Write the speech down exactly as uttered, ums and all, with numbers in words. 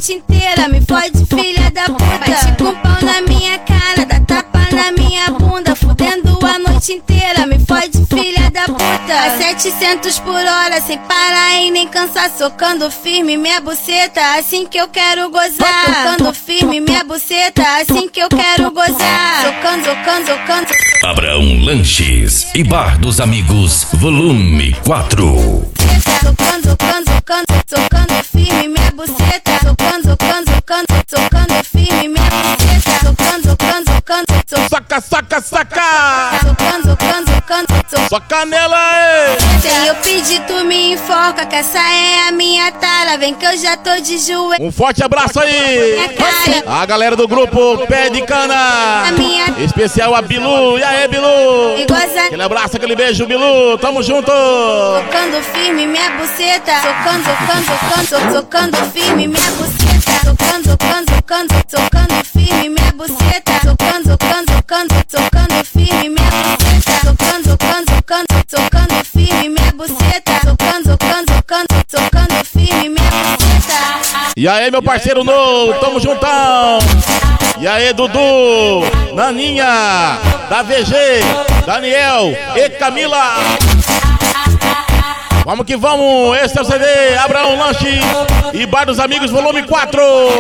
noite inteira, me fode filha da puta. Bate com pau na minha cara, dá tapa na minha bunda, fudendo a noite inteira, me fode filha da puta. A setecentos por hora, sem parar e nem cansar, socando firme minha buceta, assim que eu quero gozar. Socando firme minha buceta, assim que eu quero gozar. Socando, socando, socando. Abraão Lanches e Bar dos Amigos, volume quatro. Socando, socando, socando, socando firme minha buceta. Socando, socando, socando, socando firme minha buceta. Socando, socando, socando, socando. Saca, saca, saca! Socando, socando, socando, socando. Sua canela aí! Sem eu pedir, tu me enforca, que essa é a minha tara. Vem que eu já tô de joelho. Um forte abraço aí! A galera do grupo Pé de Cana! A minha... Especial a Bilu. E aí, Bilu? E goza... Aquele abraço, aquele beijo, Bilu. Tamo junto! Socando firme minha buceta. Socando, socando, socando, socando firme minha buceta. Socando, socando, socando, socando firme minha buceta. Socando, socando, socando, socando firme minha buceta. Socando, socando, socando, socando firme minha buceta. Socando, socando, socando, socando firme minha buceta. E aí, meu parceiro No, tamo juntão! E aí, Dudu, Naninha, da V G, Daniel e Camila. Vamos que vamos, esse é o C D Abraão Lanches e Bar dos Amigos, volume quatro.